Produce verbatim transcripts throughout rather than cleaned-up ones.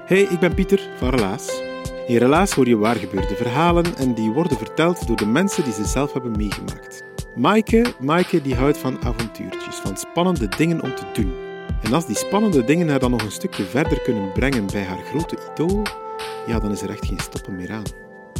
Hey, ik ben Pieter van Relaas. In Relaas hoor je waargebeurde verhalen en die worden verteld door de mensen die ze zelf hebben meegemaakt. Maaike, Maaike die houdt van avontuurtjes, van spannende dingen om te doen. En als die spannende dingen haar dan nog een stukje verder kunnen brengen bij haar grote idool, ja, dan is er echt geen stoppen meer aan.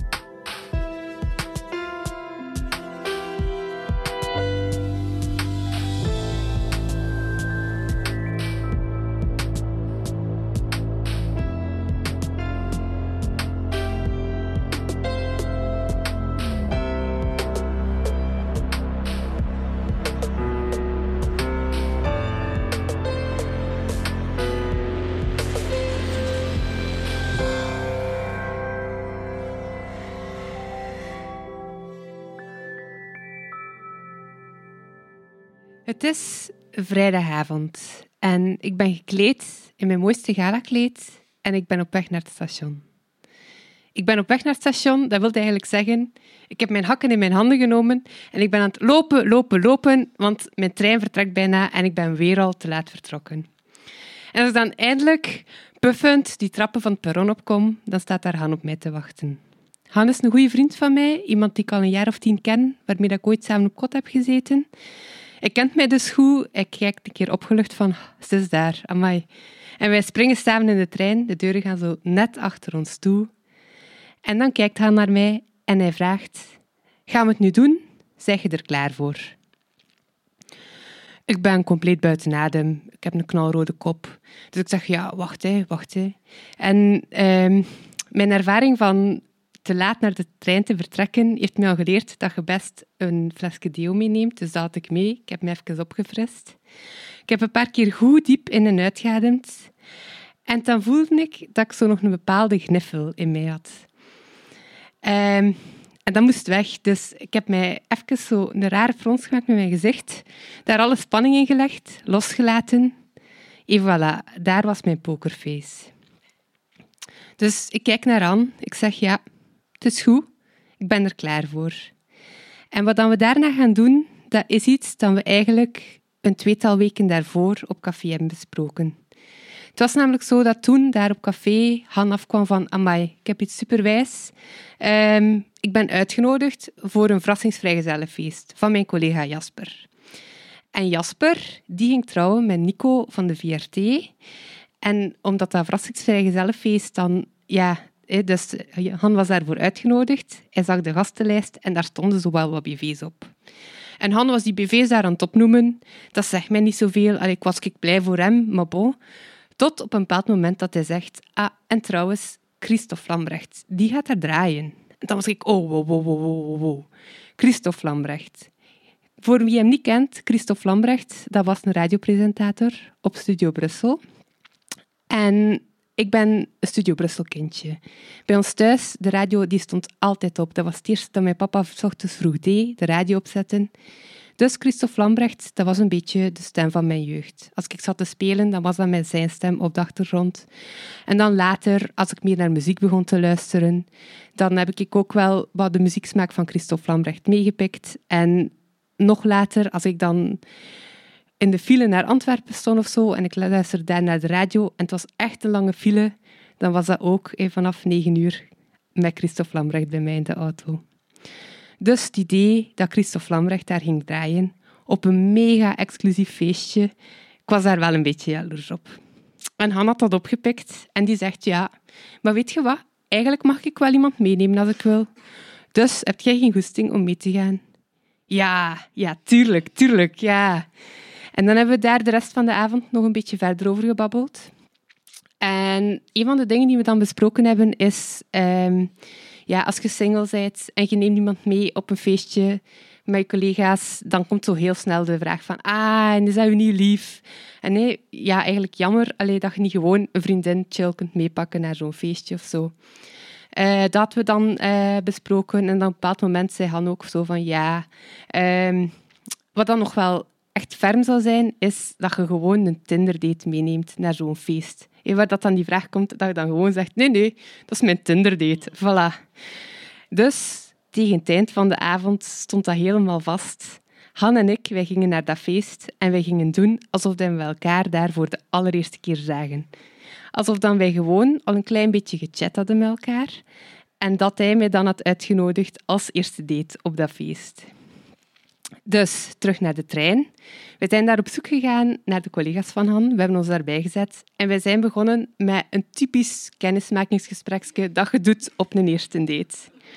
Het is vrijdagavond en ik ben gekleed in mijn mooiste galakleed en ik ben op weg naar het station. Ik ben op weg naar het station, dat wil eigenlijk zeggen, ik heb mijn hakken in mijn handen genomen en ik ben aan het lopen, lopen, lopen, want mijn trein vertrekt bijna en ik ben weer al te laat vertrokken. En als ik dan eindelijk puffend die trappen van het perron opkom, dan staat daar Han op mij te wachten. Han is een goede vriend van mij, iemand die ik al een jaar of tien ken, waarmee ik ooit samen op kot heb gezeten. Hij kent mij dus goed. Hij kijkt een keer opgelucht van, ze is daar, amai. En wij springen samen in de trein. De deuren gaan zo net achter ons toe. En dan kijkt hij naar mij en hij vraagt, gaan we het nu doen? Zeg je er klaar voor? Ik ben compleet buiten adem. Ik heb een knalrode kop. Dus ik zeg, ja, wacht, hè, wacht. Hè. En eh, mijn ervaring van te laat naar de trein te vertrekken heeft mij al geleerd dat je best een flesje deo meeneemt. Dus dat had ik mee. Ik heb me even opgefrist. Ik heb een paar keer goed diep in en uitgeademd. En dan voelde ik dat ik zo nog een bepaalde gniffel in mij had. Um, en dat moest weg. Dus ik heb mij even zo een rare frons gemaakt met mijn gezicht. Daar alle spanning in gelegd, losgelaten. En voilà, daar was mijn pokerface. Dus ik kijk naar Anne. Ik zeg, ja, het is goed. Ik ben er klaar voor. En wat dan we daarna gaan doen, dat is iets dat we eigenlijk een tweetal weken daarvoor op café hebben besproken. Het was namelijk zo dat toen daar op café Han afkwam van, amai, ik heb iets superwijs. Um, ik ben uitgenodigd voor een verrassingsvrijgezellenfeest van mijn collega Jasper. En Jasper, die ging trouwen met Nico van de V R T. En omdat dat verrassingsvrijgezellenfeest dan, ja, dus Han was daarvoor uitgenodigd. Hij zag de gastenlijst en daar stonden zo wel wat B V's op. En Han was die B V's daar aan het opnoemen. Dat zegt mij niet zoveel. Allee, ik was ik blij voor hem, maar bon. Tot op een bepaald moment dat hij zegt, ah, en trouwens, Christophe Lambrecht, die gaat daar draaien. En dan was ik, oh, wow, wow, wow, wow, wow. Christophe Lambrecht. Voor wie hem niet kent, Christophe Lambrecht, dat was een radiopresentator op Studio Brussel. En ik ben een Studio Brussel kindje. Bij ons thuis, de radio die stond altijd op. Dat was het eerste dat mijn papa 's ochtends vroeg deed, de radio opzetten. Dus Christophe Lambrecht, dat was een beetje de stem van mijn jeugd. Als ik zat te spelen, dan was dat met zijn stem op de achtergrond. En dan later, als ik meer naar muziek begon te luisteren, dan heb ik ook wel wat de muzieksmaak van Christophe Lambrecht meegepikt. En nog later, als ik dan in de file naar Antwerpen stond of zo, en ik luisterde daar naar de radio, en het was echt een lange file, dan was dat ook eh, vanaf negen uur met Christophe Lambrecht bij mij in de auto. Dus het idee dat Christophe Lambrecht daar ging draaien, op een mega exclusief feestje, ik was daar wel een beetje jaloers op. En Han had dat opgepikt en die zegt, ja, maar weet je wat? Eigenlijk mag ik wel iemand meenemen als ik wil. Dus heb jij geen goesting om mee te gaan? Ja, ja, tuurlijk, tuurlijk, ja. En dan hebben we daar de rest van de avond nog een beetje verder over gebabbeld. En een van de dingen die we dan besproken hebben is, um, ja, als je single bent en je neemt iemand mee op een feestje met je collega's, dan komt zo heel snel de vraag van, ah, en is dat je niet lief? En nee, ja, eigenlijk jammer allee, dat je niet gewoon een vriendin chill kunt meepakken naar zo'n feestje of zo. Uh, dat hadden we dan uh, besproken en dan op een bepaald moment zei Han ook zo van, ja, um, wat dan nog wel echt ferm zal zijn, is dat je gewoon een Tinder-date meeneemt naar zo'n feest. En waar dat dan die vraag komt, dat je dan gewoon zegt, nee, nee, dat is mijn Tinder-date. Voilà. Dus tegen het eind van de avond stond dat helemaal vast. Han en ik, wij gingen naar dat feest en wij gingen doen alsof we elkaar daar voor de allereerste keer zagen. Alsof dan wij gewoon al een klein beetje gechat hadden met elkaar en dat hij mij dan had uitgenodigd als eerste date op dat feest. Dus terug naar de trein. We zijn daar op zoek gegaan naar de collega's van Han. We hebben ons daarbij gezet en wij zijn begonnen met een typisch kennismakingsgespreksje dat je doet op een eerste date.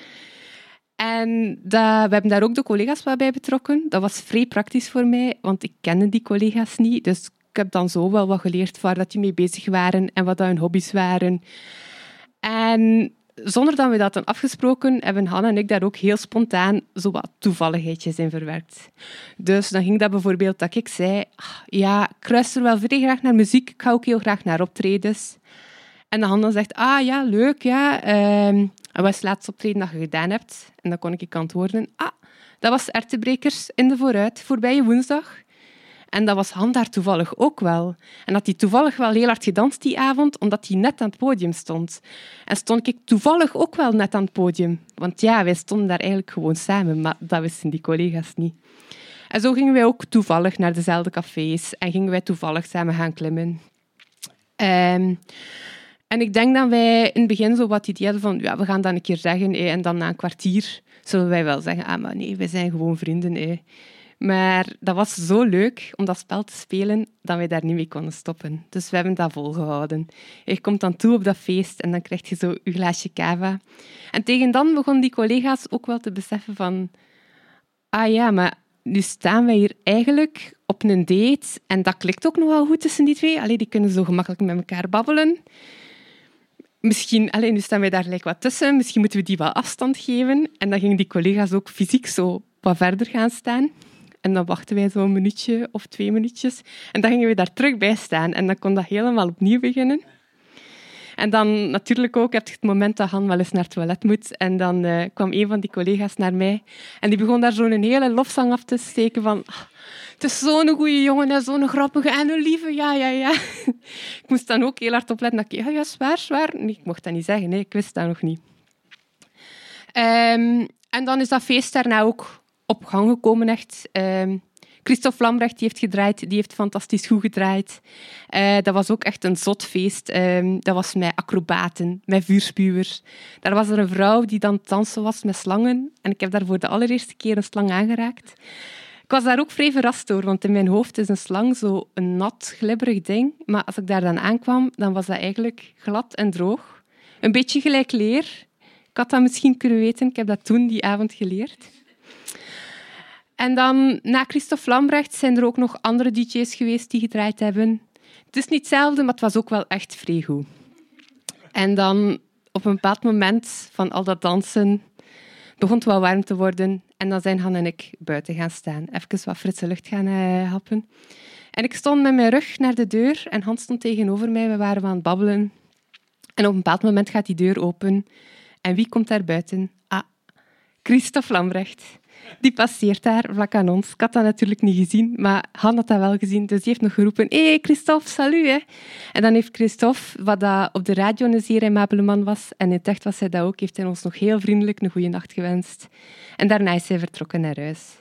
En dat, we hebben daar ook de collega's wat bij betrokken. Dat was vrij praktisch voor mij, want ik kende die collega's niet. Dus ik heb dan zo wel wat geleerd waar dat die mee bezig waren en wat dat hun hobby's waren. En zonder dat we dat hadden afgesproken, hebben Han en ik daar ook heel spontaan zo wat toevalligheidjes in verwerkt. Dus dan ging dat bijvoorbeeld dat ik zei, ja, ik luister wel vrij graag naar muziek, ik ga ook heel graag naar optredens. En dan Han dan zegt, ah ja, leuk, ja. Um, en wat is het laatste optreden dat je gedaan hebt? En dan kon ik antwoorden, ah, dat was Ertebrekers in de Vooruit, voorbije woensdag. En dat was Han daar toevallig ook wel. En had hij toevallig wel heel hard gedanst die avond, omdat hij net aan het podium stond. En stond ik toevallig ook wel net aan het podium. Want ja, wij stonden daar eigenlijk gewoon samen, maar dat wisten die collega's niet. En zo gingen wij ook toevallig naar dezelfde cafés en gingen wij toevallig samen gaan klimmen. Um, en ik denk dat wij in het begin zo wat idee hadden van, ja, we gaan dat een keer zeggen, hé, en dan na een kwartier zullen wij wel zeggen, ah, maar nee, wij zijn gewoon vrienden, hé. Maar dat was zo leuk om dat spel te spelen dat wij daar niet mee konden stoppen. Dus we hebben dat volgehouden. Je komt dan toe op dat feest en dan krijg je zo je glaasje cava. En tegen dan begonnen die collega's ook wel te beseffen van, ah ja, maar nu staan wij hier eigenlijk op een date en dat klikt ook nog wel goed tussen die twee. Allee, die kunnen zo gemakkelijk met elkaar babbelen. Misschien, allee, nu staan wij daar gelijk wat tussen. Misschien moeten we die wat afstand geven. En dan gingen die collega's ook fysiek zo wat verder gaan staan. En dan wachten wij zo een minuutje of twee minuutjes. En dan gingen we daar terug bij staan. En dan kon dat helemaal opnieuw beginnen. En dan natuurlijk ook heb je het moment dat Han wel eens naar het toilet moet. En dan uh, kwam een van die collega's naar mij. En die begon daar zo'n hele lofzang af te steken van... Ah, het is zo'n goeie jongen en zo'n grappige en een lieve. Ja, ja, ja. Ik moest dan ook heel hard opletten. Dat ik, ja, ja, zwaar, zwaar. Nee, ik mocht dat niet zeggen. Nee, ik wist dat nog niet. Um, en dan is dat feest daarna ook op gang gekomen, echt. Um, Christophe Lambrecht die heeft gedraaid, die heeft fantastisch goed gedraaid. Uh, dat was ook echt een zot feest. Um, dat was met acrobaten, met vuurspuwers. Daar was er een vrouw die dan dansen was met slangen. En ik heb daar voor de allereerste keer een slang aangeraakt. Ik was daar ook vrij verrast door, want in mijn hoofd is een slang zo een nat, glibberig ding. Maar als ik daar dan aankwam, dan was dat eigenlijk glad en droog. Een beetje gelijk leer. Ik had dat misschien kunnen weten. Ik heb dat toen die avond geleerd. En dan, na Christophe Lambrecht, zijn er ook nog andere D J's geweest die gedraaid hebben. Het is niet hetzelfde, maar het was ook wel echt vrij goed. En dan, op een bepaald moment van al dat dansen, begon het wel warm te worden. En dan zijn Han en ik buiten gaan staan. Even wat frisse lucht gaan uh, happen. En ik stond met mijn rug naar de deur en Han stond tegenover mij. We waren aan het babbelen. En op een bepaald moment gaat die deur open. En wie komt daar buiten? Ah, Christophe Lambrecht. Die passeert daar, vlak aan ons. Ik had dat natuurlijk niet gezien, maar Han had dat wel gezien. Dus die heeft nog geroepen, hé, hey, Christophe, salut. Hè. En dan heeft Christophe, wat dat op de radio een zeer aimabele man was, en in het echt was hij dat ook, heeft hij ons nog heel vriendelijk een goede nacht gewenst. En daarna is hij vertrokken naar huis.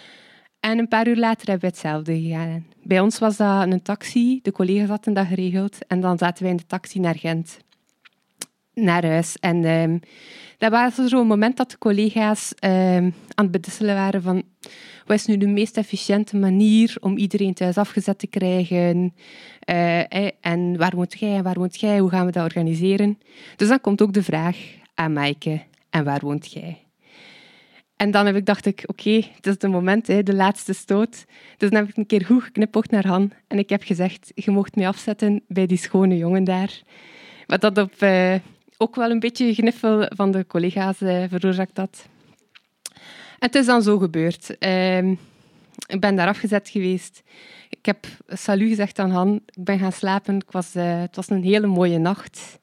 En een paar uur later hebben we hetzelfde gedaan. Bij ons was dat een taxi, de collega's hadden dat geregeld, en dan zaten wij in de taxi naar Gent. Naar huis. En um, dat was zo'n moment dat de collega's um, aan het bedisselen waren van wat is nu de meest efficiënte manier om iedereen thuis afgezet te krijgen? Uh, en waar woont jij en waar woont jij? Hoe gaan we dat organiseren? Dus dan komt ook de vraag aan Maaike, en waar woont jij? En dan heb ik, dacht ik, oké, okay, het is het moment, hè, de laatste stoot. Dus dan heb ik een keer goed geknipoogd naar Han. En ik heb gezegd, je mocht mij afzetten bij die schone jongen daar. Wat dat op... Uh, ook wel een beetje gniffel van de collega's uh, veroorzaakt had. En het is dan zo gebeurd. Uh, ik ben daar afgezet geweest. Ik heb salut gezegd aan Han. Ik ben gaan slapen. Ik was, uh, het was een hele mooie nacht.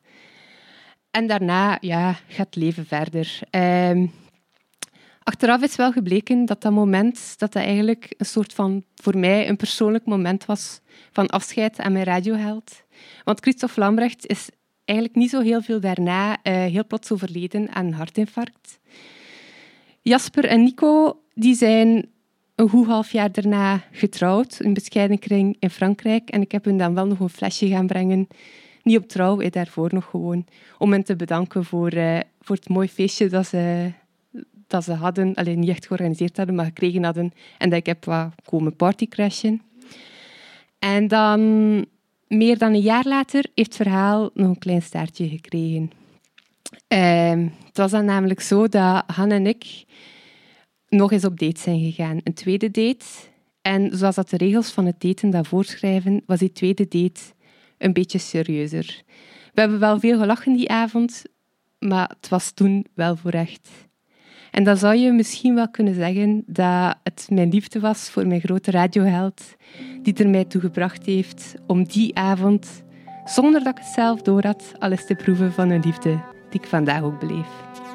En daarna ja, gaat het leven verder. Uh, achteraf is wel gebleken dat dat moment dat dat eigenlijk een soort van, voor mij, een persoonlijk moment was van afscheid aan mijn radioheld. Want Christophe Lambrecht is eigenlijk niet zo heel veel daarna uh, heel plots overleden aan een hartinfarct. Jasper en Nico die zijn een goed half jaar daarna getrouwd, een bescheiden kring in Frankrijk. En ik heb hun dan wel nog een flesje gaan brengen. Niet op trouw, eh, daarvoor nog gewoon. Om hen te bedanken voor, uh, voor het mooie feestje dat ze, dat ze hadden. Alleen niet echt georganiseerd hadden, maar gekregen hadden. En dat ik heb wat komen partycrashen. En dan, meer dan een jaar later, heeft het verhaal nog een klein staartje gekregen. Uh, het was dan namelijk zo dat Han en ik nog eens op date zijn gegaan. Een tweede date. En zoals dat de regels van het daten dat voorschrijven, was die tweede date een beetje serieuzer. We hebben wel veel gelachen die avond, maar het was toen wel voor echt. En dan zou je misschien wel kunnen zeggen dat het mijn liefde was voor mijn grote radioheld, die er mij toe gebracht heeft om die avond, zonder dat ik het zelf door had, al eens te proeven van een liefde die ik vandaag ook beleef.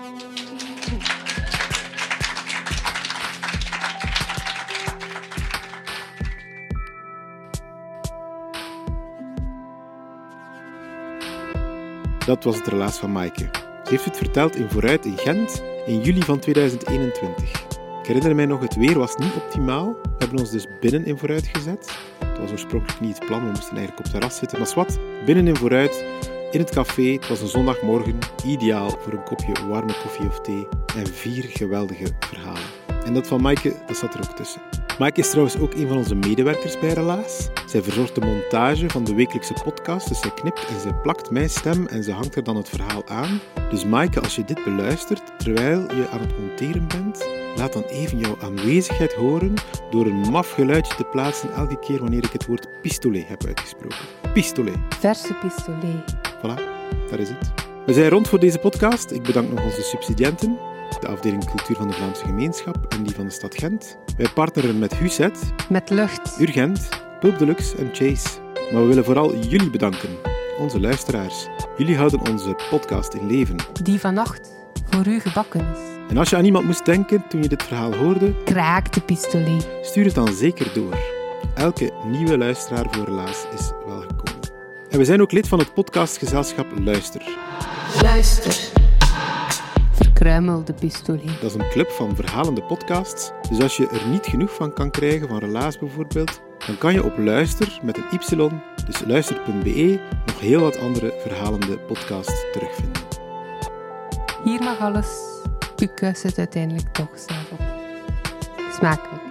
Dat was het relaas van Maaike. Ze heeft het verteld in Vooruit in Gent in juli van tweeduizend eenentwintig. Ik herinner mij nog, het weer was niet optimaal. We hebben ons dus binnen in Vooruit gezet. Dat was oorspronkelijk niet het plan, we moesten eigenlijk op het terras zitten. Maar zwart, binnen in Vooruit, in het café. Het was een zondagmorgen, ideaal voor een kopje warme koffie of thee en vier geweldige verhalen. En dat van Maaike, dat zat er ook tussen. Maaike is trouwens ook een van onze medewerkers bij Relaas. Zij verzorgt de montage van de wekelijkse podcast, dus zij knipt en zij plakt mijn stem en ze hangt er dan het verhaal aan. Dus Maaike, als je dit beluistert, terwijl je aan het monteren bent, laat dan even jouw aanwezigheid horen door een maf geluidje te plaatsen elke keer wanneer ik het woord pistolet heb uitgesproken. Pistolet. Verse pistolet. Voilà, daar is het. We zijn rond voor deze podcast. Ik bedank nog onze subsidiënten, de afdeling Cultuur van de Vlaamse Gemeenschap en die van de stad Gent. Wij partneren met Huset, Met lucht. Urgent, Pulp Deluxe en Chase. Maar we willen vooral jullie bedanken, onze luisteraars. Jullie houden onze podcast in leven. Die vannacht voor u gebakken is. En als je aan iemand moest denken toen je dit verhaal hoorde, Kraak de pistolet. stuur het dan zeker door. Elke nieuwe luisteraar voor Relaas is welgekomen. En we zijn ook lid van het podcastgezelschap Luister. Luister. Verkruimel de pistolet. Dat is een club van verhalende podcasts. Dus als je er niet genoeg van kan krijgen, van Relaas bijvoorbeeld, dan kan je op Luister met een y, dus luister punt b e, nog heel wat andere verhalende podcasts terugvinden. Hier mag alles. U kust het uiteindelijk toch zelf op. Smakelijk.